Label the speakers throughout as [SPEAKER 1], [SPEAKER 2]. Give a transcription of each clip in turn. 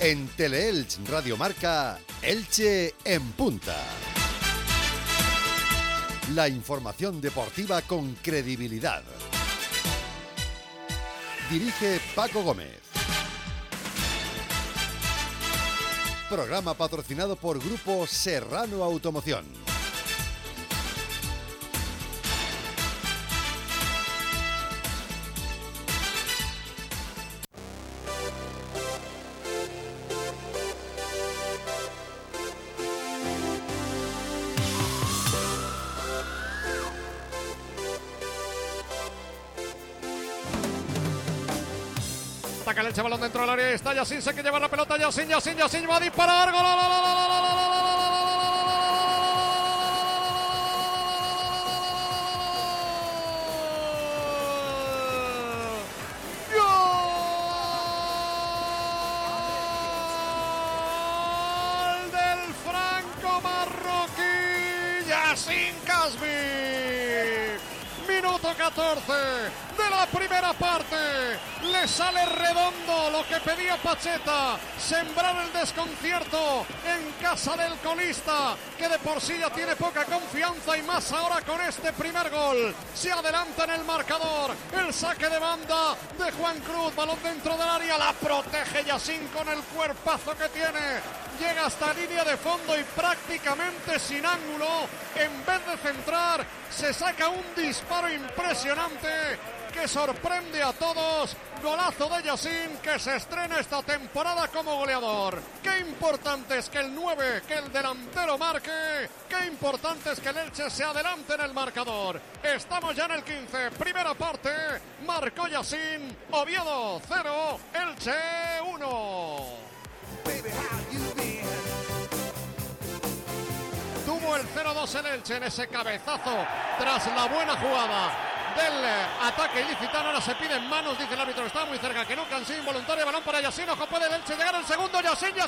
[SPEAKER 1] En Teleelch Radio Marca, Elche en punta. La información deportiva con credibilidad. Dirige Paco Gómez. Programa patrocinado por Grupo Serrano Automoción.
[SPEAKER 2] Ataca el Elche, balón dentro del área. Está Yacine, se que lleva la pelota. Yacine va a disparar. ¡Gol! ¡Gol del franco marroquí Yacine Kasmi! Minuto 14 de la primera parte. Le sale redondo lo que pedía Pacheta, sembrar el desconcierto en casa del colista, que de por sí ya tiene poca confianza, y más ahora con este primer gol. Se adelanta en el marcador, el saque de banda de Juan Cruz, balón dentro del área, la protege Yacine con el cuerpazo que tiene, llega hasta línea de fondo y prácticamente sin ángulo, en vez de centrar, se saca un disparo impresionante que sorprende a todos. Golazo de Yacine, que se estrena esta temporada como goleador. Qué importante es que el 9, que el delantero marque. Qué importante es que el Elche se adelante en el marcador. Estamos ya en el 15, primera parte. Marcó Yacine. Oviedo 0, Elche 1. Tuvo el 0-2 el Elche en ese cabezazo tras la buena jugada del ataque ilicitano. Ahora se piden manos, dice el árbitro, está muy cerca, que no canse involuntaria. Balón para Yacine, ojo, puede el Elche llegar al segundo. Yacine.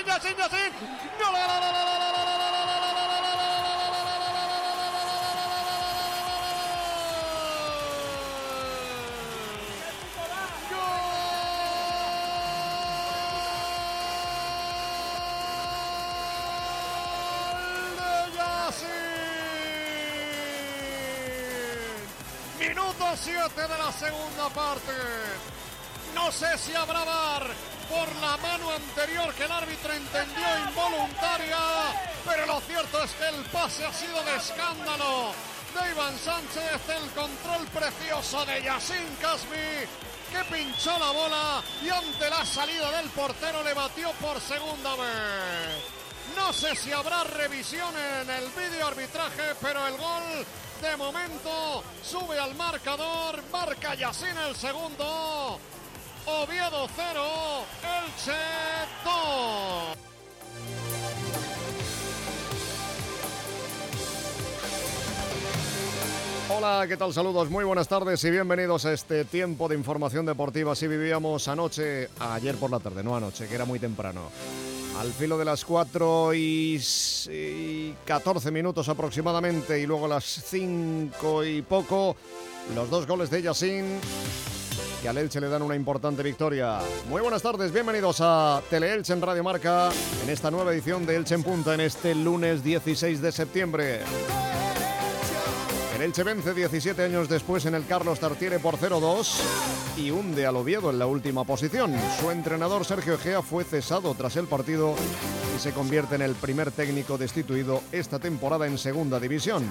[SPEAKER 2] Minuto 7 de la segunda parte. No sé si habrá VAR por la mano anterior que el árbitro entendió involuntaria, pero lo cierto es que el pase ha sido de escándalo de Iván Sánchez, el control precioso de Yacine Kasmi, que pinchó la bola y ante la salida del portero le batió por segunda vez. No sé si habrá revisión en el videoarbitraje, pero el gol de momento sube al marcador. Marca Yacine el segundo. Oviedo 0, Elche 2.
[SPEAKER 3] Hola, ¿qué tal? Saludos, muy buenas tardes y bienvenidos a este tiempo de información deportiva. Así vivíamos ayer por la tarde, no anoche, que era muy temprano. Al filo de las 4:14 aproximadamente, y luego a las 5 y poco, los dos goles de Yacine, que al Elche le dan una importante victoria. Muy buenas tardes, bienvenidos a Teleelch en Radio Marca, en esta nueva edición de Elche en Punta, en este lunes 16 de septiembre. El Elche vence 17 años después en el Carlos Tartiere por 0-2 y hunde al Oviedo en la última posición. Su entrenador Sergio Egea fue cesado tras el partido y se convierte en el primer técnico destituido esta temporada en Segunda División.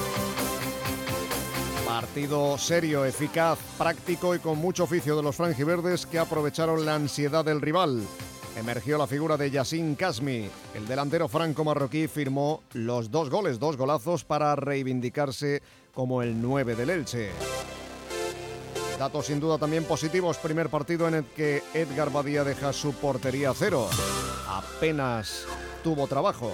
[SPEAKER 3] Partido serio, eficaz, práctico y con mucho oficio de los franjiverdes, que aprovecharon la ansiedad del rival. Emergió la figura de Yacine Kasmi. El delantero franco-marroquí firmó los dos golazos para reivindicarse como el 9 del Elche. Datos sin duda también positivos. Primer partido en el que Edgar Badía deja su portería a cero. Apenas tuvo trabajo.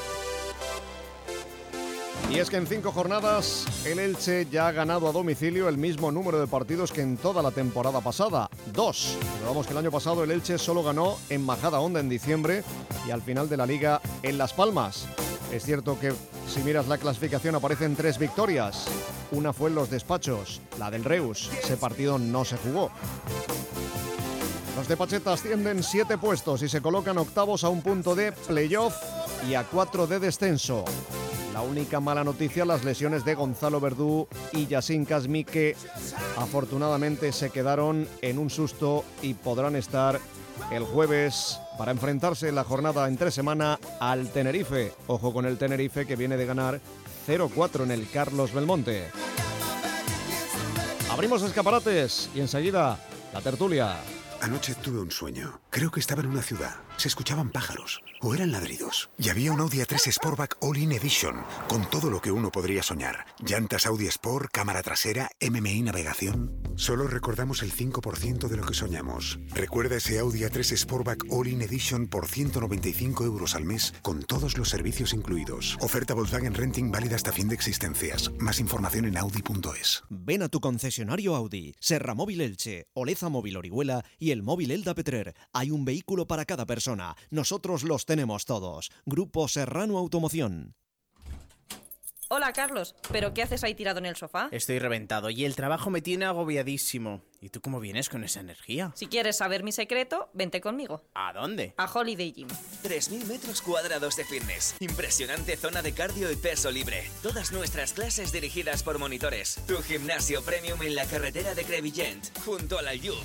[SPEAKER 3] Y es que en 5 jornadas el Elche ya ha ganado a domicilio el mismo número de partidos que en toda la temporada pasada, 2. Recordamos que el año pasado el Elche solo ganó en Majadahonda en diciembre y al final de la Liga en Las Palmas. Es cierto que si miras la clasificación aparecen 3 victorias. Una fue en los despachos, la del Reus. Ese partido no se jugó. Los de Pacheta ascienden 7 puestos y se colocan octavos a un punto de playoff y a 4 de descenso. La única mala noticia, las lesiones de Gonzalo Verdú y Yacine Kasmi, que afortunadamente se quedaron en un susto y podrán estar el jueves para enfrentarse en la jornada entre semana al Tenerife. Ojo con el Tenerife, que viene de ganar 0-4 en el Carlos Belmonte. Abrimos escaparates y enseguida la tertulia.
[SPEAKER 4] Anoche tuve un sueño. Creo que estaba en una ciudad. Se escuchaban pájaros. O eran ladridos. Y había un Audi A3 Sportback All-in Edition. Con todo lo que uno podría soñar. Llantas Audi Sport, cámara trasera, MMI navegación. Solo recordamos el 5% de lo que soñamos. Recuerda ese Audi A3 Sportback All-in Edition por 195 € al mes, con todos los servicios incluidos. Oferta Volkswagen Renting válida hasta fin de existencias. Más información en audi.es.
[SPEAKER 5] Ven a tu concesionario Audi, Serra Móvil Elche, Oleza Móvil Orihuela y el móvil Elda Petrer. Hay un vehículo para cada persona. Nosotros los tenemos todos. Grupo Serrano Automoción.
[SPEAKER 6] Hola, Carlos. ¿Pero qué haces ahí tirado en el sofá?
[SPEAKER 7] Estoy reventado y el trabajo me tiene agobiadísimo. ¿Y tú cómo vienes con esa energía?
[SPEAKER 6] Si quieres saber mi secreto, vente conmigo.
[SPEAKER 7] ¿A dónde?
[SPEAKER 6] A Holiday Gym.
[SPEAKER 8] 3.000 metros cuadrados de fitness. Impresionante zona de cardio y peso libre. Todas nuestras clases dirigidas por monitores. Tu gimnasio premium en la carretera de Crevillent, junto al Aljub.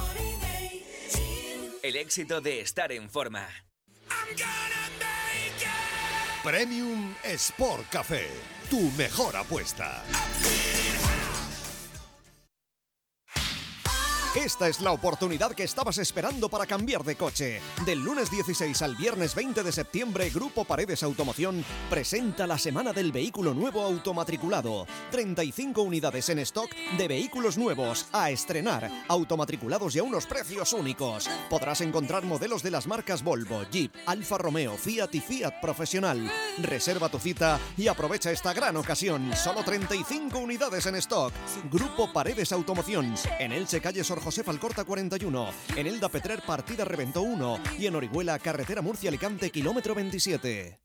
[SPEAKER 8] El éxito de estar en forma.
[SPEAKER 1] Premium Sport Café, tu mejor apuesta.
[SPEAKER 5] Esta es la oportunidad que estabas esperando para cambiar de coche. Del lunes 16 al viernes 20 de septiembre, Grupo Paredes Automoción presenta la Semana del Vehículo Nuevo Automatriculado. 35 unidades en stock de vehículos nuevos a estrenar, automatriculados y a unos precios únicos. Podrás encontrar modelos de las marcas Volvo, Jeep, Alfa Romeo, Fiat y Fiat Profesional. Reserva tu cita y aprovecha esta gran ocasión. Solo 35 unidades en stock. Grupo Paredes Automoción. En Elche, calle Sor José Falcorta 41, en Elda Petrer, partida Reventó 1 y en Orihuela, carretera Murcia-Alicante, kilómetro 27.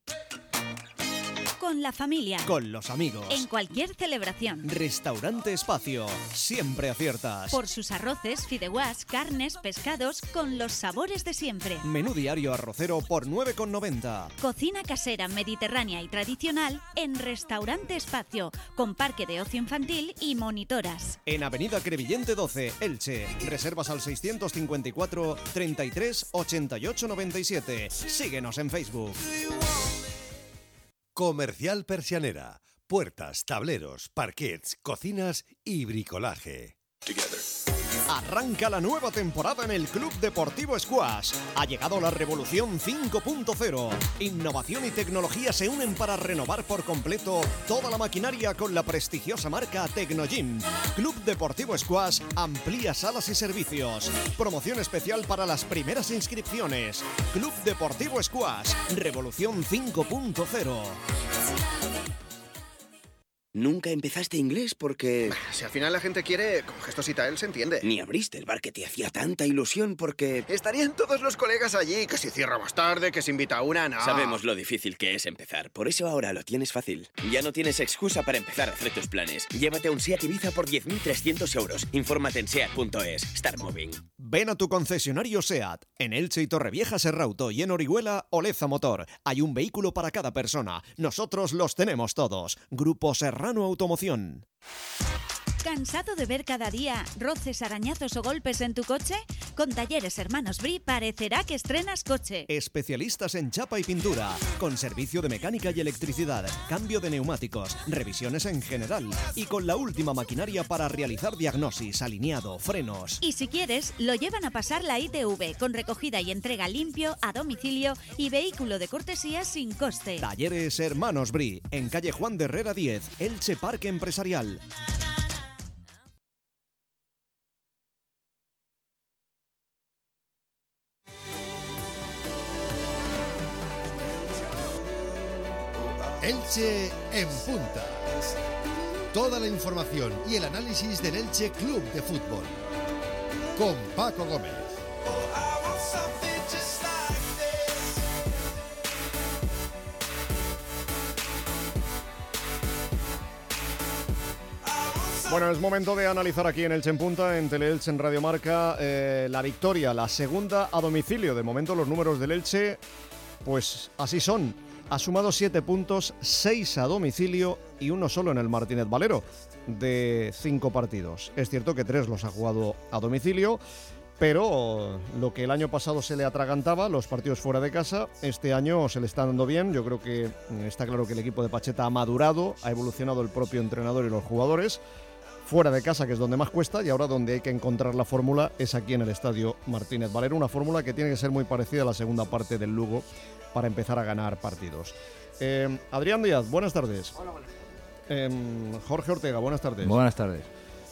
[SPEAKER 9] Con la familia.
[SPEAKER 5] Con los amigos.
[SPEAKER 9] En cualquier celebración.
[SPEAKER 5] Restaurante Espacio. Siempre aciertas.
[SPEAKER 9] Por sus arroces, fideuás, carnes, pescados, con los sabores de siempre.
[SPEAKER 5] Menú diario arrocero por 9,90.
[SPEAKER 9] Cocina casera, mediterránea y tradicional en Restaurante Espacio, con parque de ocio infantil y monitoras.
[SPEAKER 5] En Avenida Crevillente 12, Elche. Reservas al 654 33 88 97. Síguenos en Facebook.
[SPEAKER 1] Comercial Persianera. Puertas, tableros, parquets, cocinas y bricolaje.
[SPEAKER 5] Arranca la nueva temporada en el Club Deportivo Squash. Ha llegado la revolución 5.0. Innovación y tecnología se unen para renovar por completo toda la maquinaria con la prestigiosa marca Tecnogym. Club Deportivo Squash amplía salas y servicios. Promoción especial para las primeras inscripciones. Club Deportivo Squash. Revolución 5.0.
[SPEAKER 10] Nunca empezaste inglés porque...
[SPEAKER 11] Si al final la gente quiere, con gestos y tal se entiende.
[SPEAKER 10] Ni abriste el bar que te hacía tanta ilusión porque...
[SPEAKER 11] Estarían todos los colegas allí, que si cierra más tarde, que se invita a una, no.
[SPEAKER 10] Sabemos lo difícil que es empezar, por eso ahora lo tienes fácil. Ya no tienes excusa para empezar a hacer tus planes. Llévate un SEAT Ibiza por 10.300 €. Infórmate en SEAT.es. Start moving.
[SPEAKER 5] Ven a tu concesionario SEAT. En Elche y Torrevieja Serrauto y en Orihuela, Oleza Motor. Hay un vehículo para cada persona. Nosotros los tenemos todos. Grupo Serrano Automoción.
[SPEAKER 9] ¿Cansado de ver cada día roces, arañazos o golpes en tu coche? Con Talleres Hermanos Bri parecerá que estrenas coche.
[SPEAKER 5] Especialistas en chapa y pintura, con servicio de mecánica y electricidad, cambio de neumáticos, revisiones en general y con la última maquinaria para realizar diagnosis, alineado, frenos.
[SPEAKER 9] Y si quieres, lo llevan a pasar la ITV con recogida y entrega limpio, a domicilio y vehículo de cortesía sin coste.
[SPEAKER 5] Talleres Hermanos Bri, en calle Juan de Herrera 10, Elche Parque Empresarial.
[SPEAKER 1] Elche en punta. Toda la información y el análisis del Elche Club de Fútbol. Con Paco Gómez.
[SPEAKER 3] Bueno, es momento de analizar aquí en Elche en Punta, en Teleelch, en Radio Marca, la victoria, la segunda a domicilio. De momento los números del Elche, pues así son. Ha sumado 7 puntos, 6 a domicilio y 1 solo en el Martínez Valero, de 5 partidos. Es cierto que 3 los ha jugado a domicilio, pero lo que el año pasado se le atragantaba, los partidos fuera de casa, este año se le está dando bien. Yo creo que está claro que el equipo de Pacheta ha madurado, ha evolucionado el propio entrenador y los jugadores. Fuera de casa, que es donde más cuesta, y ahora donde hay que encontrar la fórmula es aquí en el Estadio Martínez Valero, una fórmula que tiene que ser muy parecida a la segunda parte del Lugo para empezar a ganar partidos. Adrián Díaz, buenas tardes.
[SPEAKER 12] Hola, buenas tardes.
[SPEAKER 3] Jorge Ortega, buenas tardes.
[SPEAKER 13] Buenas tardes.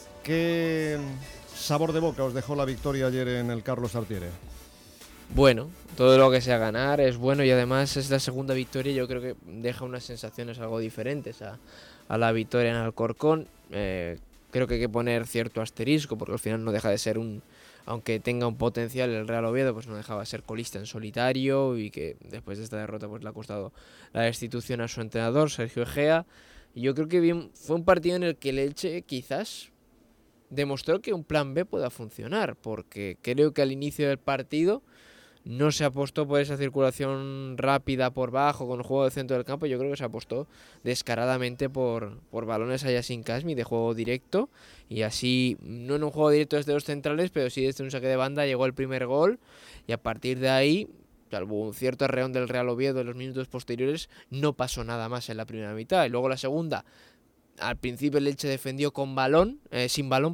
[SPEAKER 3] ¿Qué sabor de boca os dejó la victoria ayer en el Carlos Tartiere?
[SPEAKER 12] Bueno, todo lo que sea ganar es bueno, y además es la segunda victoria. Yo creo que deja unas sensaciones algo diferentes a la victoria en Alcorcón. Creo que hay que poner cierto asterisco, porque al final no deja de ser aunque tenga un potencial el Real Oviedo, pues no dejaba de ser colista en solitario, y que después de esta derrota pues le ha costado la destitución a su entrenador, Sergio Egea. Y yo creo que fue un partido en el que el Elche quizás demostró que un plan B pueda funcionar, porque creo que al inicio del partido no se apostó por esa circulación rápida por bajo con el juego del centro del campo. Yo creo que se apostó descaradamente por balones a Yacine Kasmi de juego directo, y así, no en un juego directo desde los centrales, pero sí desde un saque de banda llegó el primer gol, y a partir de ahí, salvo un cierto arreón del Real Oviedo en los minutos posteriores, no pasó nada más en la primera mitad. Y luego la segunda, al principio el Elche defendió sin balón,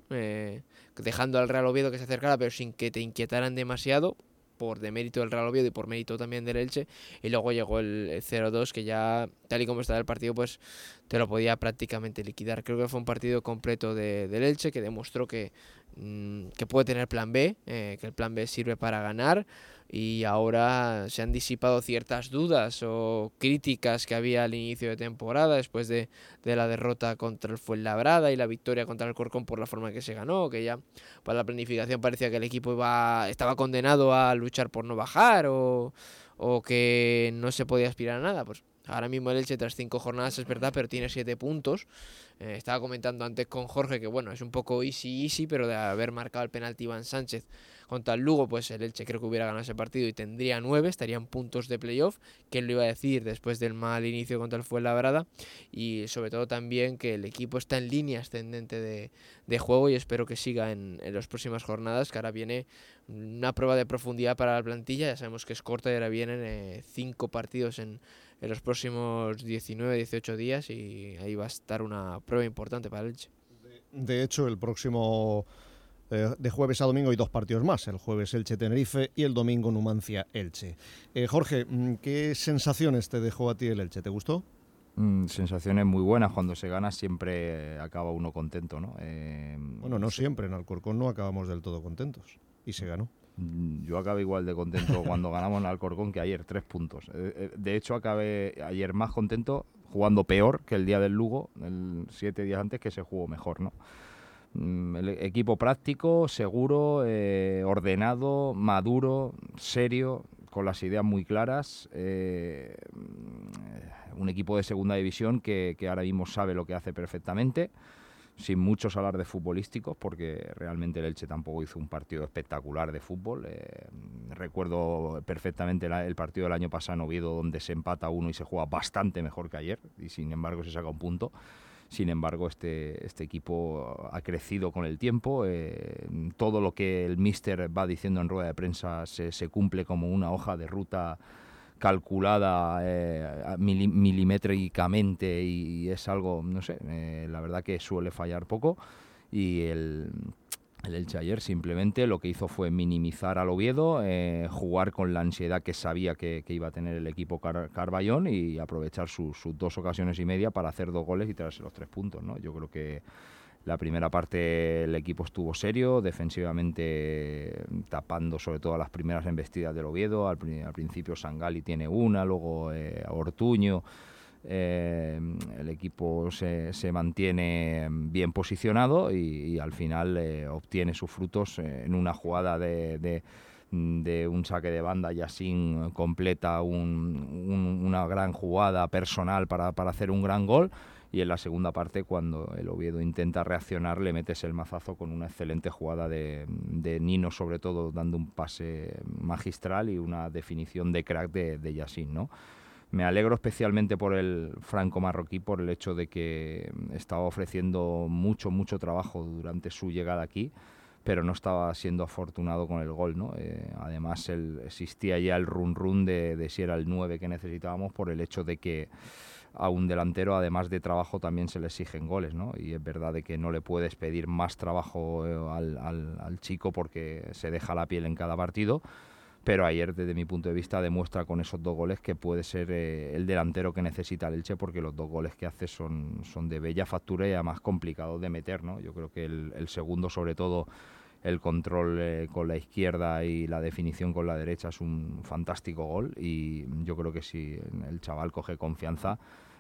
[SPEAKER 12] dejando al Real Oviedo que se acercara, pero sin que te inquietaran demasiado, por demérito del Real Oviedo y por mérito también del Elche. Y luego llegó el 0-2, que ya, tal y como estaba el partido, pues te lo podía prácticamente liquidar. Creo que fue un partido completo del Elche, que demostró que puede tener plan B, que el plan B sirve para ganar. Y ahora se han disipado ciertas dudas o críticas que había al inicio de temporada, después de la derrota contra el Fuenlabrada y la victoria contra el Alcorcón por la forma que se ganó, que ya para la planificación parecía que el equipo estaba condenado a luchar por no bajar, o que no se podía aspirar a nada. Pues ahora mismo el Elche, tras 5 jornadas, es verdad, pero tiene 7 puntos. Estaba comentando antes con Jorge que bueno, es un poco easy, pero de haber marcado el penalti Iván Sánchez contra el Lugo, pues el Elche creo que hubiera ganado ese partido y tendría 9, estarían puntos de playoff. ¿Quién lo iba a decir después del mal inicio contra el Fuenlabrada? Y sobre todo también que el equipo está en línea ascendente de juego, y espero que siga en las próximas jornadas, que ahora viene una prueba de profundidad para la plantilla. Ya sabemos que es corta y ahora vienen 5 partidos en los próximos 19-18 días, y ahí va a estar una prueba importante para el Elche.
[SPEAKER 3] De hecho, el próximo de jueves a domingo hay 2 partidos más, el jueves Elche-Tenerife y el domingo Numancia-Elche. Jorge, ¿qué sensaciones te dejó a ti el Elche? ¿Te gustó?
[SPEAKER 13] Sensaciones muy buenas. Cuando se gana siempre acaba uno contento, ¿no?
[SPEAKER 3] Bueno, no siempre, en Alcorcón no acabamos del todo contentos, y se ganó.
[SPEAKER 13] Yo acabé igual de contento cuando ganamos en Alcorcón que ayer, 3 puntos. De hecho, acabé ayer más contento jugando peor que el día del Lugo, 7 días antes, que se jugó mejor, ¿no? El equipo práctico, seguro, ordenado, maduro, serio, con las ideas muy claras. Un equipo de segunda división que ahora mismo sabe lo que hace perfectamente, sin muchos alardes futbolísticos, porque realmente el Elche tampoco hizo un partido espectacular de fútbol. Recuerdo perfectamente el partido del año pasado en Oviedo, donde se empata 1 y se juega bastante mejor que ayer, y sin embargo se saca un punto. Sin embargo, este equipo ha crecido con el tiempo. Todo lo que el míster va diciendo en rueda de prensa se cumple como una hoja de ruta calculada milimétricamente, y es algo, no sé, la verdad que suele fallar poco. Y el Elche ayer simplemente lo que hizo fue minimizar al Oviedo, jugar con la ansiedad que sabía que iba a tener el equipo Carballón, y aprovechar sus 2 ocasiones y media para hacer 2 goles y traerse los 3 puntos, ¿no? Yo creo que la primera parte el equipo estuvo serio, defensivamente tapando sobre todo las primeras embestidas del Oviedo. Al principio Sangali tiene una, luego Ortuño. El equipo se mantiene bien posicionado, y al final obtiene sus frutos en una jugada de un saque de banda. Yacine completa una gran jugada personal para hacer un gran gol, y en la segunda parte, cuando el Oviedo intenta reaccionar, le metes el mazazo con una excelente jugada de Nino, sobre todo dando un pase magistral y una definición de crack de Yacine, ¿no? Me alegro especialmente por el franco marroquí, por el hecho de que estaba ofreciendo mucho trabajo durante su llegada aquí, pero no estaba siendo afortunado con el gol, ¿no? Además, existía ya el run de si era el 9 que necesitábamos, por el hecho de que a un delantero, además de trabajo, también se le exigen goles, ¿no? Y es verdad de que no le puedes pedir más trabajo al chico porque se deja la piel en cada partido. Pero ayer, desde mi punto de vista, demuestra con esos 2 goles que puede ser el delantero que necesita el Elche, porque los 2 goles que hace son de bella factura y además complicados de meter, ¿no? Yo creo que el segundo, sobre todo, el control con la izquierda y la definición con la derecha, es un fantástico gol, y yo creo que si el chaval coge confianza,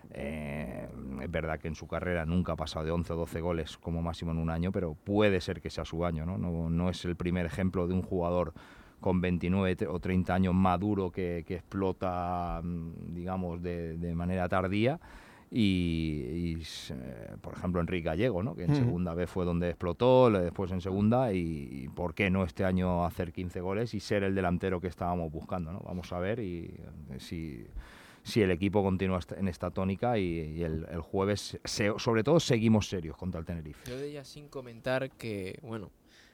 [SPEAKER 13] es verdad que en su carrera nunca ha pasado de 11 o 12 goles como máximo en un año, pero puede ser que sea su año, ¿no? No es el primer ejemplo de un jugador con 29 o 30 años maduro que explota, digamos, de manera tardía. Y por ejemplo, Enrique Gallego, ¿no? Que en segunda vez fue donde explotó, después en segunda, y ¿por qué no este año hacer 15 goles y ser el delantero que estábamos buscando, ¿no? Vamos a ver y si el equipo continúa en esta tónica, y el jueves, sobre todo, seguimos serios contra el Tenerife.
[SPEAKER 12] Yo de sin comentar que, bueno,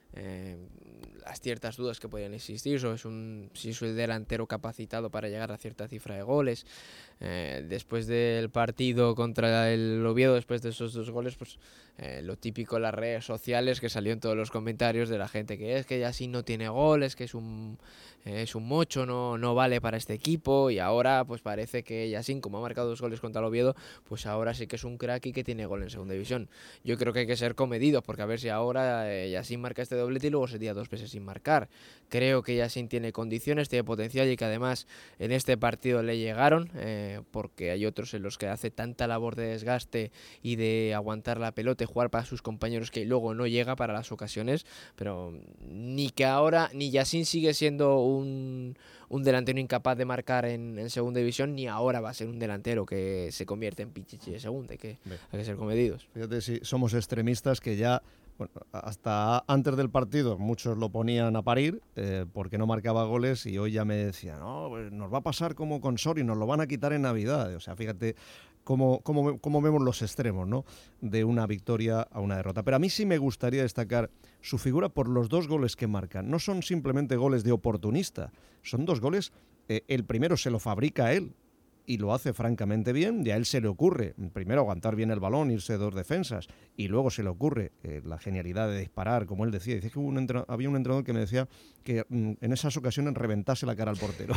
[SPEAKER 12] las ciertas dudas que podrían existir sobre si es el delantero capacitado para llegar a cierta cifra de goles. Después del partido contra el Oviedo, después de esos 2 goles, pues lo típico en las redes sociales, que salió en todos los comentarios de la gente, que Yacine no tiene goles, que es un mocho, no vale para este equipo, y ahora pues parece que Yacine, como ha marcado 2 goles contra el Oviedo, pues ahora sí que es un crack y que tiene gol en segunda división. Yo creo que hay que ser comedidos, porque a ver si ahora Yacine marca este doblete y luego sería 2 veces sin marcar. Creo que Yacine tiene condiciones, tiene potencial, y que además en este partido le llegaron, porque hay otros en los que hace tanta labor de desgaste y de aguantar la pelota y jugar para sus compañeros, que luego no llega para las ocasiones. Pero ni que ahora ni Yacine sigue siendo un delantero incapaz de marcar en segunda división, ni ahora va a ser un delantero que se convierte en Pichichi de segunda. Hay que ser comedidos.
[SPEAKER 3] Fíjate si somos extremistas, que ya, bueno, hasta antes del partido muchos lo ponían a parir porque no marcaba goles, y hoy ya me decían, no, pues nos va a pasar como con Sori, nos lo van a quitar en Navidad. O sea, fíjate cómo vemos los extremos, ¿no? De una victoria a una derrota. Pero a mí sí me gustaría destacar su figura por los 2 goles que marcan. No son simplemente goles de oportunista, son 2 goles, el primero se lo fabrica él, y lo hace francamente bien, y a él se le ocurre primero aguantar bien el balón, irse 2 defensas, y luego se le ocurre la genialidad de disparar, como él decía. Dice que había un entrenador que me decía que en esas ocasiones reventase la cara al portero.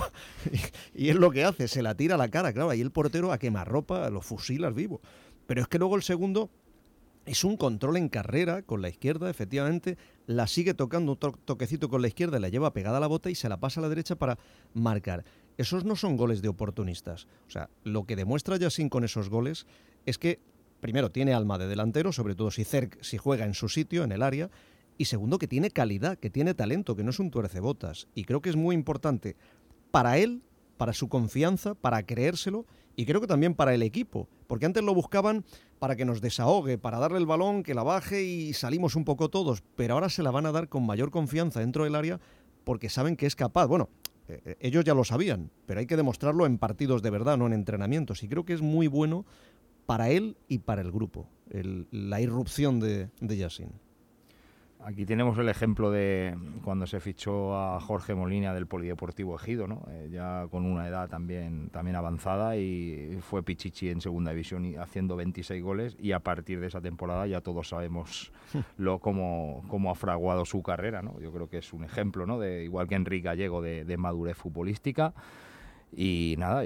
[SPEAKER 3] y es lo que hace, se la tira a la cara, claro, y el portero a quemarropa lo fusila al vivo. Pero es que luego el segundo es un control en carrera con la izquierda, efectivamente, la sigue tocando un toquecito con la izquierda, la lleva pegada a la bota y se la pasa a la derecha para marcar. Esos no son goles de oportunistas. O sea, lo que demuestra Yacine con esos goles es que, primero, tiene alma de delantero, sobre todo si juega en su sitio, en el área, y segundo, que tiene calidad, que tiene talento, que no es un tuercebotas. Y creo que es muy importante para él, para su confianza, para creérselo, y creo que también para el equipo, porque antes lo buscaban para que nos desahogue, para darle el balón, que la baje y salimos un poco todos, pero ahora se la van a dar con mayor confianza dentro del área, porque saben que es capaz. Bueno, ellos ya lo sabían, pero hay que demostrarlo en partidos de verdad, no en entrenamientos, y creo que es muy bueno para él y para el grupo, la irrupción de Yacine.
[SPEAKER 13] Aquí tenemos el ejemplo de cuando se fichó a Jorge Molina del Polideportivo Ejido, ¿no? Ya con una edad también avanzada, y fue Pichichi en segunda división y haciendo 26 goles, y a partir de esa temporada ya todos sabemos cómo ha fraguado su carrera, ¿no? Yo creo que es un ejemplo, ¿no? Igual que Enrique Gallego, de madurez futbolística. Y nada,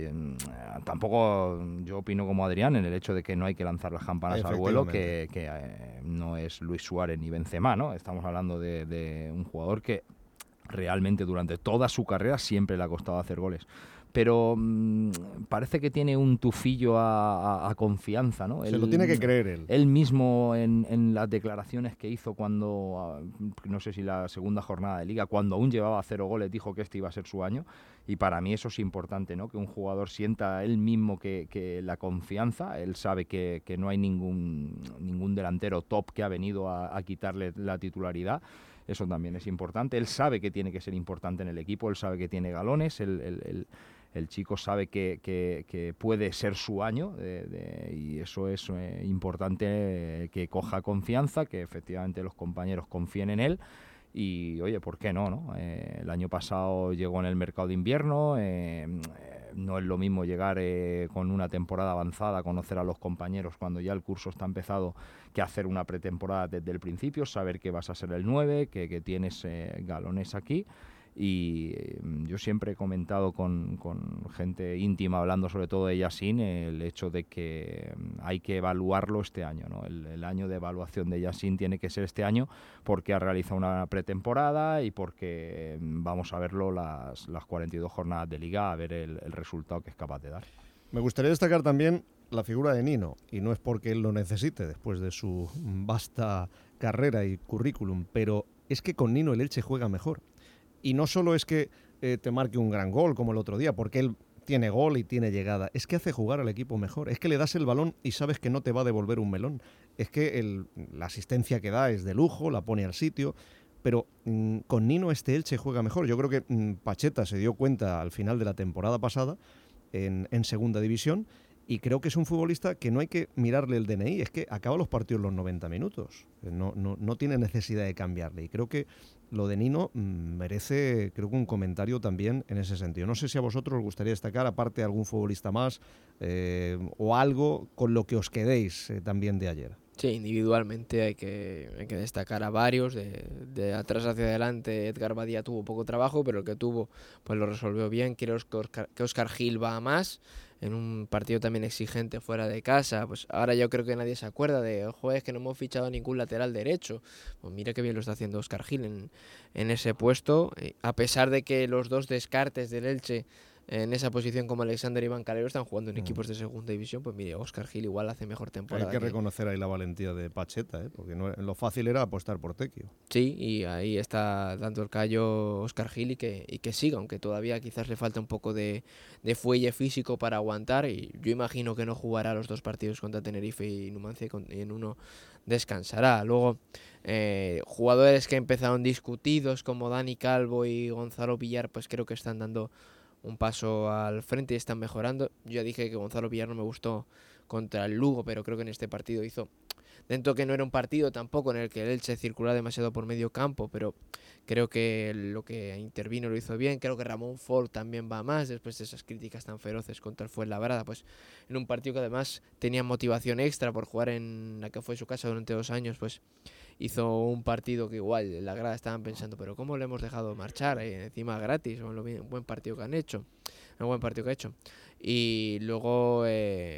[SPEAKER 13] tampoco yo opino como Adrián en el hecho de que no hay que lanzar las campanas al vuelo, que no es Luis Suárez ni Benzema, ¿no? Estamos hablando de un jugador que realmente durante toda su carrera siempre le ha costado hacer goles. pero parece que tiene un tufillo a confianza, ¿no?
[SPEAKER 3] Se lo tiene que creer él.
[SPEAKER 13] Él mismo en las declaraciones que hizo cuando, no sé si la segunda jornada de Liga, cuando aún llevaba 0 goles, dijo que este iba a ser su año, y para mí eso es importante, ¿no? Que un jugador sienta él mismo que la confianza, él sabe que no hay ningún delantero top que ha venido a quitarle la titularidad. Eso también es importante. Él sabe que tiene que ser importante en el equipo, él sabe que tiene galones, el chico sabe que puede ser su año y eso es importante, que coja confianza, que efectivamente los compañeros confíen en él. Y oye, ¿por qué no? El año pasado llegó en el mercado de invierno, no es lo mismo llegar con una temporada avanzada, conocer a los compañeros cuando ya el curso está empezado, que hacer una pretemporada desde el principio, saber que vas a ser el 9, que tienes galones aquí. Y yo siempre he comentado con gente íntima, hablando sobre todo de Yacine, el hecho de que hay que evaluarlo este año, ¿no? El año de evaluación de Yacine tiene que ser este año, porque ha realizado una pretemporada y porque vamos a verlo las 42 jornadas de Liga, a ver el resultado que es capaz de dar.
[SPEAKER 3] Me gustaría destacar también la figura de Nino, y no es porque él lo necesite después de su vasta carrera y currículum, pero es que con Nino el Elche juega mejor. Y no solo es que te marque un gran gol como el otro día, porque él tiene gol y tiene llegada, es que hace jugar al equipo mejor, es que le das el balón y sabes que no te va a devolver un melón, es que la asistencia que da es de lujo, la pone al sitio, pero con Nino este Elche juega mejor. Yo creo que Pacheta se dio cuenta al final de la temporada pasada en segunda división, y creo que es un futbolista que no hay que mirarle el DNI, es que acaba los partidos los 90 minutos, no tiene necesidad de cambiarle, y creo que lo de Nino merece, creo que un comentario también en ese sentido. No sé si a vosotros os gustaría destacar, aparte de algún futbolista más, o algo con lo que os quedéis también de ayer.
[SPEAKER 12] Sí, individualmente hay que destacar a varios. De atrás hacia adelante, Edgar Badía tuvo poco trabajo, pero el que tuvo pues lo resolvió bien. Creo que Óscar Gil va a más, en un partido también exigente fuera de casa. Pues ahora yo creo que nadie se acuerda de, joder, es que no hemos fichado ningún lateral derecho. Pues mira qué bien lo está haciendo Óscar Gil en ese puesto, a pesar de que los dos descartes del Elche en esa posición como Alexander y Iván Calero están jugando en equipos de segunda división, pues mire, Óscar Gil igual hace mejor temporada.
[SPEAKER 3] Hay que reconocer ahí la valentía de Pacheta, porque lo fácil era apostar por Tequio.
[SPEAKER 12] Sí, y ahí está dando el callo Óscar Gil y que siga, aunque todavía quizás le falta un poco de fuelle físico para aguantar, y yo imagino que no jugará los 2 partidos contra Tenerife y Numancia, y en uno descansará. Luego, jugadores que empezaron discutidos como Dani Calvo y Gonzalo Villar, pues creo que están dando un paso al frente y están mejorando. Yo ya dije que Gonzalo Villar no me gustó contra el Lugo, pero creo que en este partido hizo, dentro que no era un partido tampoco en el que el Elche circulara demasiado por medio campo, pero creo que lo que intervino lo hizo bien. Creo que Ramón Ford también va más, después de esas críticas tan feroces contra el Fuenlabrada, pues en un partido que además tenía motivación extra por jugar en la que fue su casa durante 2 años, pues hizo un partido que igual la grada estaban pensando, pero ¿cómo le hemos dejado marchar? Encima gratis, o un buen partido que han hecho, un buen partido que ha hecho. Y luego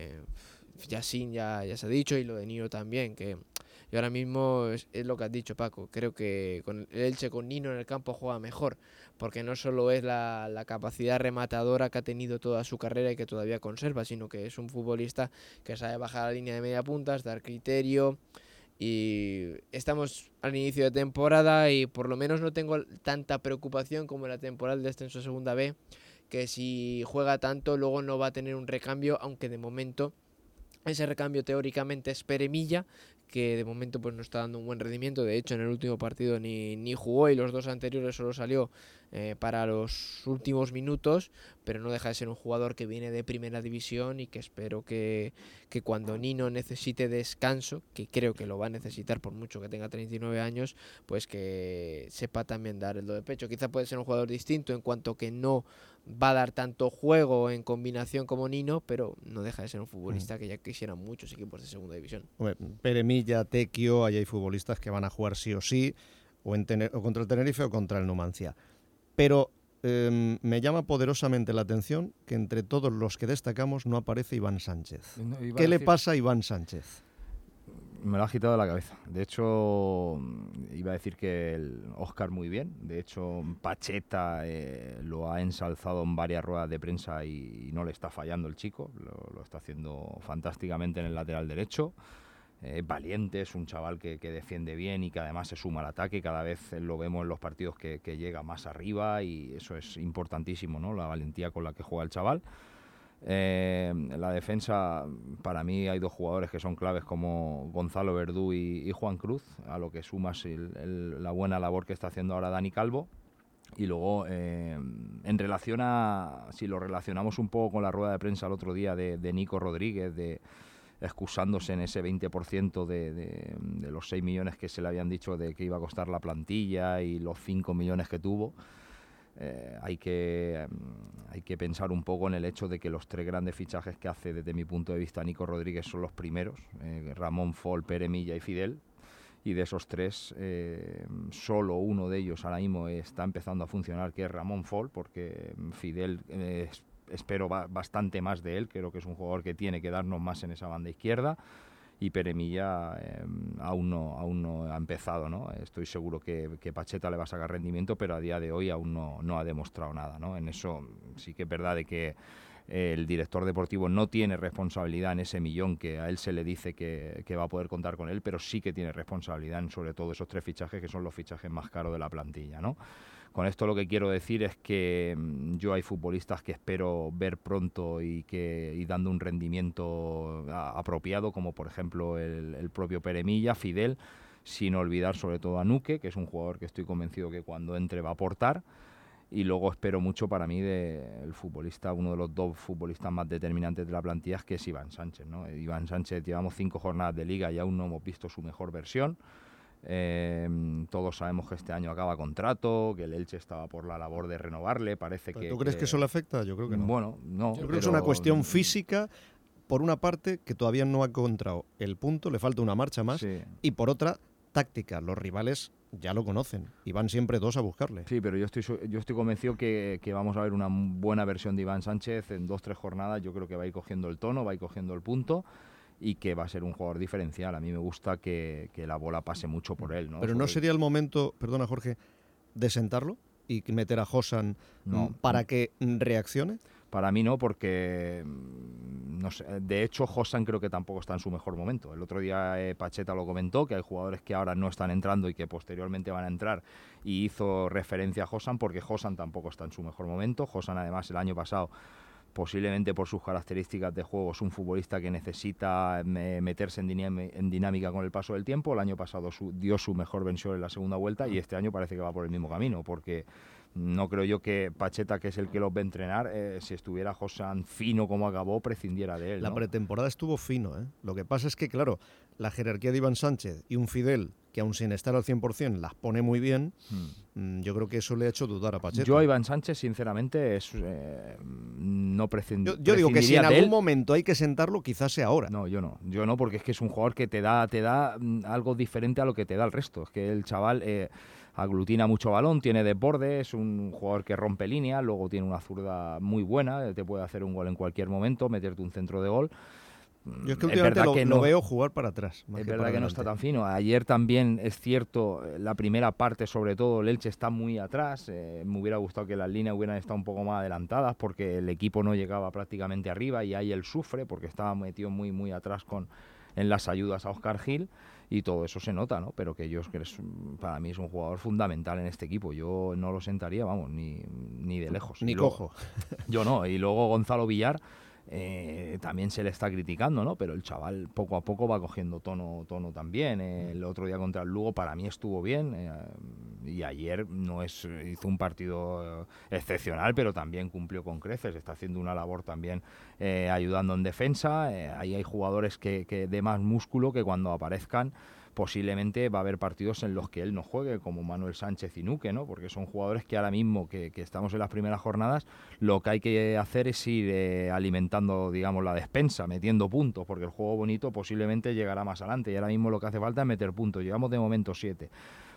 [SPEAKER 12] Yacine ya se ha dicho, y lo de Nino también, que y ahora mismo es lo que has dicho, Paco. Creo que con el Elche con Nino en el campo juega mejor, porque no solo es la capacidad rematadora que ha tenido toda su carrera y que todavía conserva, sino que es un futbolista que sabe bajar la línea de media puntas, dar criterio. Y estamos al inicio de temporada y por lo menos no tengo tanta preocupación como en la temporada de ascenso a Segunda B, que si juega tanto luego no va a tener un recambio, aunque de momento ese recambio teóricamente es Peremilla, que de momento pues no está dando un buen rendimiento. De hecho, en el último partido ni jugó, y los 2 anteriores solo salió para los últimos minutos, pero no deja de ser un jugador que viene de primera división y que espero que cuando Nino necesite descanso, que creo que lo va a necesitar por mucho que tenga 39 años, pues que sepa también dar el do de pecho. Quizá puede ser un jugador distinto en cuanto que no va a dar tanto juego en combinación como Nino, pero no deja de ser un futbolista que ya quisieran muchos equipos de segunda división.
[SPEAKER 3] Peremilla, Tequio, ahí hay futbolistas que van a jugar sí o sí, o contra el Tenerife o contra el Numancia. Pero me llama poderosamente la atención que entre todos los que destacamos no aparece Iván Sánchez. ¿Qué le pasa a Iván Sánchez?
[SPEAKER 13] Me lo ha agitado la cabeza. De hecho, iba a decir que el Óscar muy bien. De hecho, Pacheta lo ha ensalzado en varias ruedas de prensa y no le está fallando el chico. Lo está haciendo fantásticamente en el lateral derecho. Valiente, es un chaval que defiende bien y que además se suma al ataque. Cada vez lo vemos en los partidos que llega más arriba y eso es importantísimo, ¿no? La valentía con la que juega el chaval. La defensa, para mí hay dos jugadores que son claves como Gonzalo Verdú y Juan Cruz, a lo que sumas la buena labor que está haciendo ahora Dani Calvo. Y luego, en relación si lo relacionamos un poco con la rueda de prensa el otro día de Nico Rodríguez, excusándose en ese 20% de los 6 millones que se le habían dicho de que iba a costar la plantilla y los 5 millones que tuvo, hay que pensar un poco en el hecho de que los 3 grandes fichajes que hace desde mi punto de vista Nico Rodríguez son los primeros, Ramón Fol, Pere Milla y Fidel, y de esos 3 solo uno de ellos ahora mismo está empezando a funcionar, que es Ramón Fol, porque Fidel espero bastante más de él, creo que es un jugador que tiene que darnos más en esa banda izquierda, y Pere Milla aún no ha empezado, ¿no? Estoy seguro que Pacheta le va a sacar rendimiento, pero a día de hoy aún no ha demostrado nada, ¿no? En eso sí que es verdad de que el director deportivo no tiene responsabilidad en ese millón que a él se le dice que va a poder contar con él, pero sí que tiene responsabilidad en sobre todo esos 3 fichajes que son los fichajes más caros de la plantilla, ¿no? Con esto lo que quiero decir es que yo hay futbolistas que espero ver pronto y dando un rendimiento apropiado, como por ejemplo el propio Pere Milla, Fidel, sin olvidar sobre todo a Nuque, que es un jugador que estoy convencido que cuando entre va a aportar. Y luego espero mucho para mí del futbolista, uno de los 2 futbolistas más determinantes de la plantilla, que es Iván Sánchez, ¿no? Iván Sánchez, llevamos 5 jornadas de liga y aún no hemos visto su mejor versión. Todos sabemos que este año acaba contrato, que el Elche estaba por la labor de renovarle, parece que...
[SPEAKER 3] ¿Tú crees que eso le afecta? Yo creo que no.
[SPEAKER 13] Bueno, no.
[SPEAKER 3] Yo creo que es una cuestión física, por una parte, que todavía no ha encontrado el punto, le falta una marcha más, sí. Y por otra, táctica. Los rivales ya lo conocen y van siempre 2 a buscarle.
[SPEAKER 13] Sí, pero yo estoy convencido que vamos a ver una buena versión de Iván Sánchez en 2-3 jornadas. Yo creo que va a ir cogiendo el tono, va a ir cogiendo el punto y que va a ser un jugador diferencial. A mí me gusta que la bola pase mucho por él, ¿no?
[SPEAKER 3] Pero ¿no sería el momento, perdona Jorge, de sentarlo y meter a Josan para que reaccione?
[SPEAKER 13] Para mí no, porque no sé, de hecho Josan creo que tampoco está en su mejor momento. El otro día Pacheta lo comentó, que hay jugadores que ahora no están entrando y que posteriormente van a entrar, y hizo referencia a Josan porque Josan tampoco está en su mejor momento. Josan además el año pasado, posiblemente por sus características de juego, es un futbolista que necesita meterse en dinámica con el paso del tiempo. El año pasado dio su mejor versión en la segunda vuelta y este año parece que va por el mismo camino, porque no creo yo que Pacheta, que es el que los va a entrenar, si estuviera Josan fino como acabó, prescindiera de él, ¿no?
[SPEAKER 3] La pretemporada estuvo fino, ¿eh? Lo que pasa es que, claro, la jerarquía de Iván Sánchez y un Fidel, que aún sin estar al 100% las pone muy bien, yo creo que eso le ha hecho dudar a Pacheta.
[SPEAKER 13] Yo a Iván Sánchez, sinceramente, no prescindiría.
[SPEAKER 3] Yo digo que si en algún momento hay que sentarlo, quizás sea ahora.
[SPEAKER 13] No, yo no, porque es que es un jugador que te da algo diferente a lo que te da el resto. Es que el chaval aglutina mucho balón, tiene desborde, es un jugador que rompe línea, luego tiene una zurda muy buena, te puede hacer un gol en cualquier momento, meterte un centro de gol.
[SPEAKER 3] Yo es que últimamente lo veo jugar para atrás.
[SPEAKER 13] Es verdad que no está tan fino. Ayer también es cierto, la primera parte sobre todo, el Elche está muy atrás. Me hubiera gustado que las líneas hubieran estado un poco más adelantadas porque el equipo no llegaba prácticamente arriba y ahí él sufre porque estaba metido muy, muy atrás en las ayudas a Óscar Gil. Y todo eso se nota, ¿no? Pero que para mí es un jugador fundamental en este equipo. Yo no lo sentaría, vamos, ni de lejos.
[SPEAKER 3] Ni cojo.
[SPEAKER 13] Yo no. Y luego Gonzalo Villar también se le está criticando, ¿no? Pero el chaval poco a poco va cogiendo tono también. El otro día contra el Lugo para mí estuvo bien. Y ayer hizo un partido excepcional, pero también cumplió con creces. Está haciendo una labor también ayudando en defensa. Ahí hay jugadores que de más músculo que cuando aparezcan posiblemente va a haber partidos en los que él no juegue, como Manuel Sánchez y Nuque, ¿no? Porque son jugadores que ahora mismo que estamos en las primeras jornadas, lo que hay que hacer es ir alimentando, digamos, la despensa, metiendo puntos, porque el juego bonito posiblemente llegará más adelante y ahora mismo lo que hace falta es meter puntos. Llevamos de momento 7.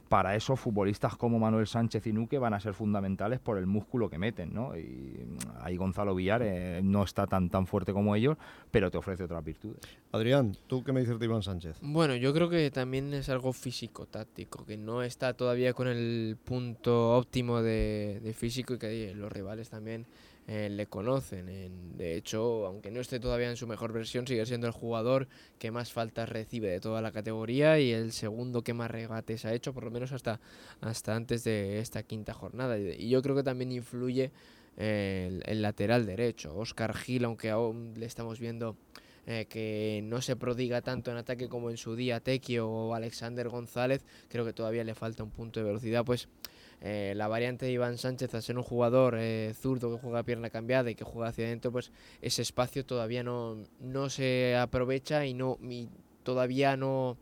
[SPEAKER 13] para eso futbolistas como Manuel Sánchez y Nuque van a ser fundamentales por el músculo que meten, ¿no? Y ahí Gonzalo Villar no está tan fuerte como ellos, pero te ofrece otras virtudes.
[SPEAKER 3] Adrián, ¿tú qué me dices de Iván Sánchez?
[SPEAKER 12] Bueno, yo creo que también es algo físico-táctico, que no está todavía con el punto óptimo de físico y que los rivales también le conocen. De hecho, aunque no esté todavía en su mejor versión, sigue siendo el jugador que más faltas recibe de toda la categoría y el segundo que más regates ha hecho, por lo menos hasta antes de esta quinta jornada. Y yo creo que también influye el lateral derecho. Óscar Gil, aunque aún le estamos viendo que no se prodiga tanto en ataque como en su día Tequio o Alexander González, creo que todavía le falta un punto de velocidad, pues la variante de Iván Sánchez, al ser un jugador zurdo que juega a pierna cambiada y que juega hacia adentro, pues ese espacio todavía no se aprovecha y todavía no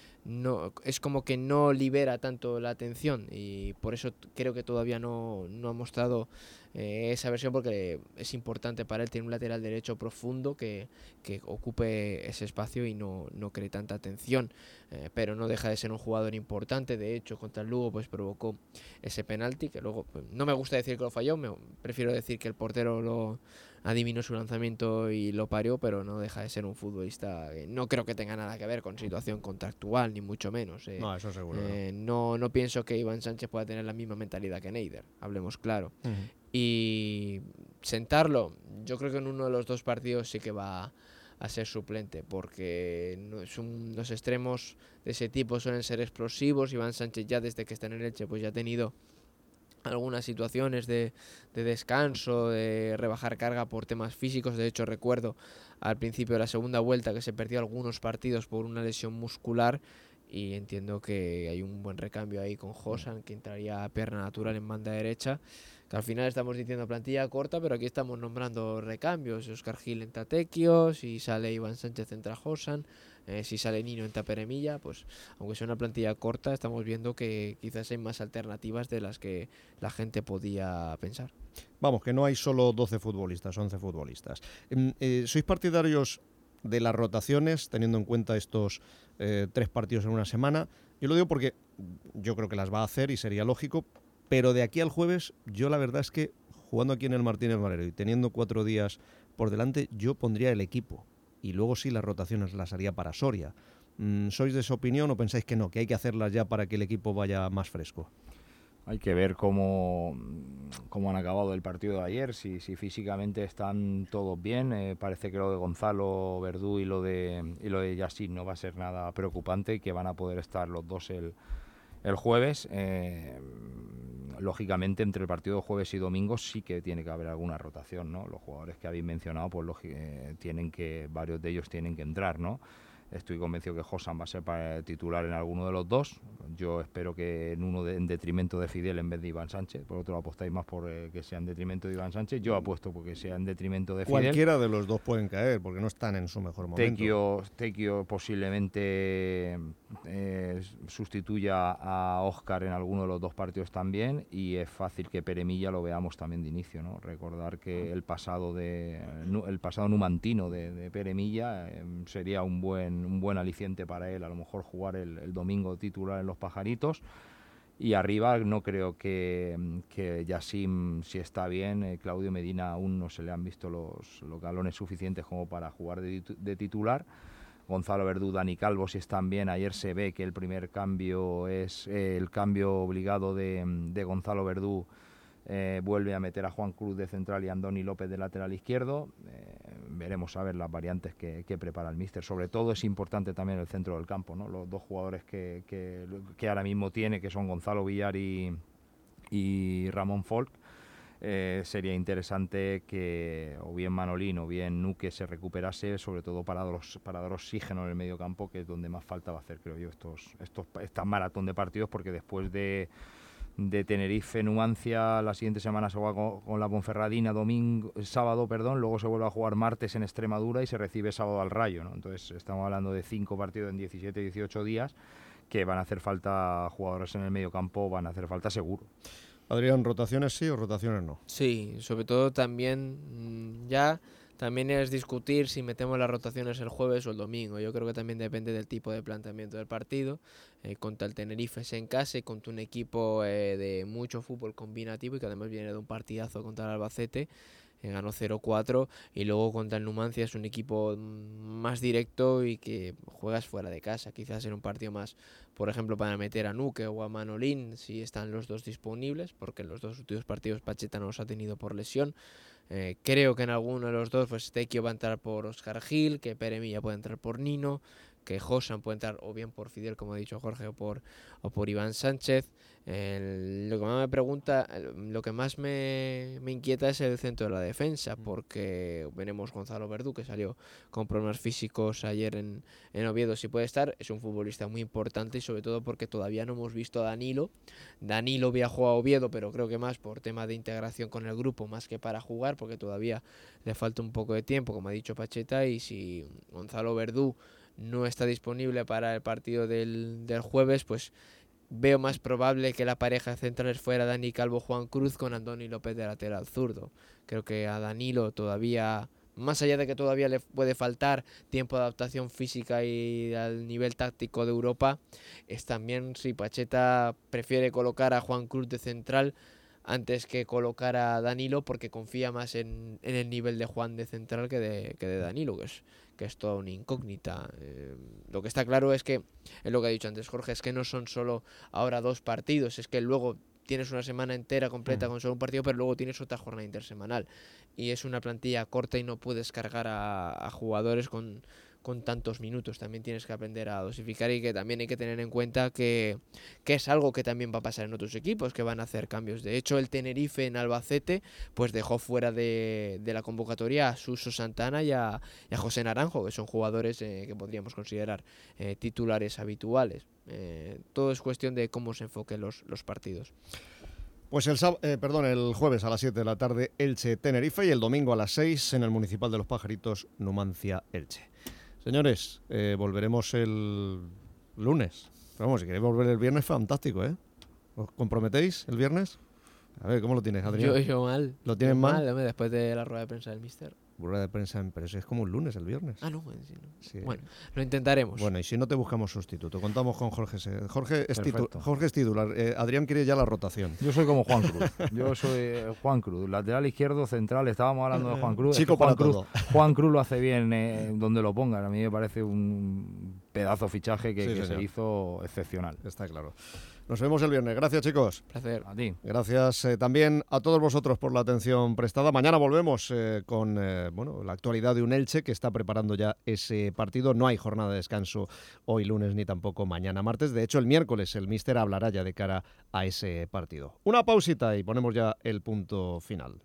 [SPEAKER 12] es como que no libera tanto la atención, y por eso creo que todavía no ha mostrado esa versión, porque es importante para él tener un lateral derecho profundo que ocupe ese espacio y no cree tanta atención, pero no deja de ser un jugador importante. De hecho, contra el Lugo pues provocó ese penalti que luego, pues, no me gusta decir que lo falló, prefiero decir que el portero lo adivinó su lanzamiento y lo parió, pero no deja de ser un futbolista que no creo que tenga nada que ver con situación contractual, ni mucho menos.
[SPEAKER 3] No, eso seguro.
[SPEAKER 12] No pienso que Iván Sánchez pueda tener la misma mentalidad que Neider, hablemos claro. Y sentarlo, yo creo que en uno de los dos partidos sí que va a ser suplente, porque los extremos de ese tipo suelen ser explosivos. Iván Sánchez ya desde que está en el Elche pues ya ha tenido algunas situaciones de descanso, de rebajar carga por temas físicos. De hecho, recuerdo al principio de la segunda vuelta que se perdió algunos partidos por una lesión muscular, y entiendo que hay un buen recambio ahí con Josan, que entraría a pierna natural en banda derecha, que al final estamos diciendo plantilla corta, pero aquí estamos nombrando recambios. Óscar Gil entra Tequio, si sale Iván Sánchez entra Josan, si sale Nino entra Peremilla. Pues aunque sea una plantilla corta, estamos viendo que quizás hay más alternativas de las que la gente podía pensar.
[SPEAKER 3] Vamos, que no hay solo 12 futbolistas, 11 futbolistas. ¿Sois partidarios de las rotaciones, teniendo en cuenta estos 3 partidos en una semana? Yo lo digo porque yo creo que las va a hacer y sería lógico, pero de aquí al jueves, yo la verdad es que jugando aquí en el Martínez Valero y teniendo 4 días por delante, yo pondría el equipo y luego sí las rotaciones las haría para Soria. ¿Sois de esa opinión o pensáis que no, que hay que hacerlas ya para que el equipo vaya más fresco?
[SPEAKER 13] Hay que ver cómo han acabado el partido de ayer, si físicamente están todos bien. Parece que lo de Gonzalo Verdú y lo de Yacine no va a ser nada preocupante y que van a poder estar los dos el jueves. Lógicamente, entre el partido de jueves y domingo sí que tiene que haber alguna rotación, ¿no? Los jugadores que habéis mencionado, pues varios de ellos tienen que entrar, ¿no? Estoy convencido que Josan va a ser titular en alguno de los dos. Yo espero que en uno en detrimento de Fidel en vez de Iván Sánchez. Por otro, apostáis más por que sea en detrimento de Iván Sánchez. Yo apuesto porque sea en detrimento de Fidel.
[SPEAKER 3] Cualquiera de los dos pueden caer porque no están en su mejor momento.
[SPEAKER 13] Tequio posiblemente sustituya a Óscar en alguno de los dos partidos también, y es fácil que Peremilla lo veamos también de inicio, ¿no? Recordar que el pasado numantino de Peremilla sería un buen aliciente para él, a lo mejor jugar el domingo titular en los Pajaritos. Y arriba no creo que Yacine, si está bien, Claudio Medina aún no se le han visto los galones suficientes como para jugar de titular. Gonzalo Verdú, Dani Calvo, si están bien. Ayer se ve que el primer cambio es el cambio obligado de Gonzalo Verdú. Vuelve a meter a Juan Cruz de central y a Andoni López de lateral izquierdo. Veremos a ver las variantes que prepara el míster. Sobre todo es importante también el centro del campo, ¿no? Los dos jugadores que ahora mismo tiene, que son Gonzalo Villar y Ramón Folk. Sería interesante que o bien Manolín o bien Nuque se recuperase, sobre todo para dar oxígeno en el medio campo, que es donde más falta va a hacer, creo yo, esta maratón de partidos, porque después de Tenerife, Numancia, la siguiente semana se juega con la Ponferradina sábado, luego se vuelve a jugar martes en Extremadura y se recibe sábado al Rayo, ¿no? Entonces estamos hablando de 5 partidos en 17-18 días que van a hacer falta jugadores en el medio campo, van a hacer falta seguro.
[SPEAKER 3] Adrián, ¿rotaciones sí o rotaciones no?
[SPEAKER 12] Sí, sobre todo también ya también es discutir si metemos las rotaciones el jueves o el domingo. Yo creo que también depende del tipo de planteamiento del partido. Contra el Tenerife es en casa y contra un equipo de mucho fútbol combinativo y que además viene de un partidazo contra el Albacete. Ganó 0-4 y luego contra el Numancia es un equipo más directo y que juegas fuera de casa, quizás en un partido más, por ejemplo, para meter a Nuque o a Manolín si están los dos disponibles, porque en los dos últimos partidos Pacheta no los ha tenido por lesión. Creo que en alguno de los dos pues Tequio va a entrar por Óscar Gil, que Pere Milla puede entrar por Nino, que Josan puede entrar o bien por Fidel, como ha dicho Jorge, o por Iván Sánchez. Lo que más me pregunta, lo que más me inquieta es el centro de la defensa, porque veremos Gonzalo Verdú, que salió con problemas físicos ayer en Oviedo, si puede estar. Es un futbolista muy importante y sobre todo porque todavía no hemos visto a Danilo. Danilo viajó a Oviedo, pero creo que más por tema de integración con el grupo, más que para jugar, porque todavía le falta un poco de tiempo, como ha dicho Pacheta, y si Gonzalo Verdú no está disponible para el partido del jueves, pues veo más probable que la pareja central fuera Dani Calvo Juan Cruz con Andoni López de lateral zurdo. Creo que a Danilo todavía, más allá de que todavía le puede faltar tiempo de adaptación física y al nivel táctico de Europa, es también si Pacheta prefiere colocar a Juan Cruz de central antes que colocar a Danilo, porque confía más en el nivel de Juan de central que de Danilo, que es toda una incógnita. Lo que está claro es que, es lo que ha dicho antes Jorge, es que no son solo ahora 2 partidos, es que luego tienes una semana entera completa con solo un partido, pero luego tienes otra jornada intersemanal. Y es una plantilla corta y no puedes cargar a jugadores con tantos minutos. También tienes que aprender a dosificar y que también hay que tener en cuenta que es algo que también va a pasar en otros equipos, que van a hacer cambios. De hecho, el Tenerife en Albacete pues dejó fuera de la convocatoria a Suso Santana y a José Naranjo, que son jugadores que podríamos considerar titulares habituales. Todo es cuestión de cómo se enfoquen los partidos.
[SPEAKER 3] Pues el jueves a las 7 de la tarde Elche-Tenerife y el domingo a las 6 en el Municipal de los Pajaritos Numancia-Elche. Señores, volveremos el lunes. Pero vamos, si queréis volver el viernes, fantástico, ¿eh? ¿Os comprometéis el viernes? A ver, ¿cómo lo tienes, Adrián?
[SPEAKER 12] Yo mal.
[SPEAKER 3] ¿Lo tienes mal?
[SPEAKER 12] Después de la rueda de prensa del míster.
[SPEAKER 3] Rueda de prensa, pero eso es como un lunes, el viernes.
[SPEAKER 12] Ah, no, sí, no.
[SPEAKER 3] Sí.
[SPEAKER 12] Bueno, lo intentaremos.
[SPEAKER 3] Bueno, y si no te buscamos sustituto, contamos con Jorge. Jorge es titular. Adrián quiere ya la rotación.
[SPEAKER 13] Yo soy como Juan Cruz. Yo soy Juan Cruz, lateral izquierdo, central. Estábamos hablando de Juan Cruz.
[SPEAKER 3] Chico para todo.
[SPEAKER 13] Juan Cruz lo hace bien donde lo pongan. A mí me parece un pedazo fichaje que se hizo excepcional.
[SPEAKER 3] Está claro. Nos vemos el viernes. Gracias, chicos.
[SPEAKER 12] Placer.
[SPEAKER 13] A ti.
[SPEAKER 3] Gracias también a todos vosotros por la atención prestada. Mañana volvemos con la actualidad de un Elche que está preparando ya ese partido. No hay jornada de descanso hoy lunes ni tampoco mañana martes. De hecho, el miércoles el míster hablará ya de cara a ese partido. Una pausita y ponemos ya el punto final.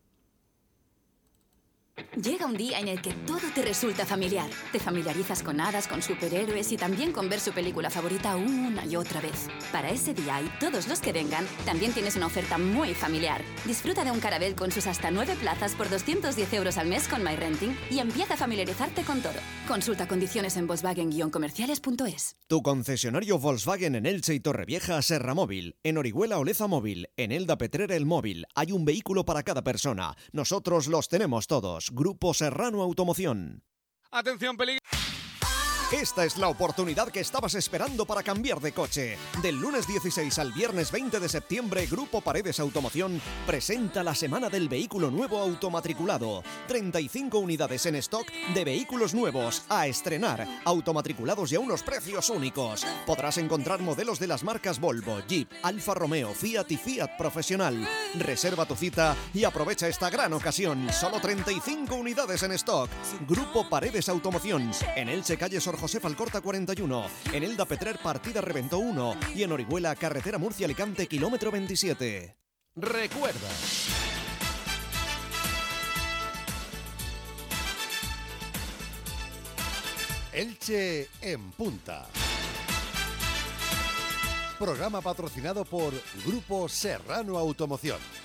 [SPEAKER 14] Llega un día en el que todo te resulta familiar. Te familiarizas con hadas, con superhéroes y también con ver su película favorita una y otra vez. Para ese día y todos los que vengan, también tienes una oferta muy familiar. Disfruta de un Carabel con sus hasta 9 plazas por 210 € al mes con MyRenting y empieza a familiarizarte con todo. Consulta condiciones en Volkswagen-comerciales.es.
[SPEAKER 5] Tu concesionario Volkswagen en Elche y Torrevieja, Serra Móvil. En Orihuela, Oleza Móvil. En Elda, Petrera, El Móvil. Hay un vehículo para cada persona. Nosotros los tenemos todos. Grupo Serrano Automoción.
[SPEAKER 2] Atención, peligro.
[SPEAKER 5] Esta es la oportunidad que estabas esperando para cambiar de coche. Del lunes 16 al viernes 20 de septiembre, Grupo Paredes Automoción presenta la Semana del Vehículo Nuevo Automatriculado. 35 unidades en stock de vehículos nuevos a estrenar, automatriculados y a unos precios únicos. Podrás encontrar modelos de las marcas Volvo, Jeep, Alfa Romeo, Fiat y Fiat Profesional. Reserva tu cita y aprovecha esta gran ocasión. Solo 35 unidades en stock. Grupo Paredes Automoción. En Elche, calle Sor José Falcorta 41, en Elda Petrer partida Reventó 1 y en Orihuela carretera Murcia-Alicante kilómetro 27.
[SPEAKER 1] Recuerda. Elche en punta. Programa patrocinado por Grupo Serrano Automoción.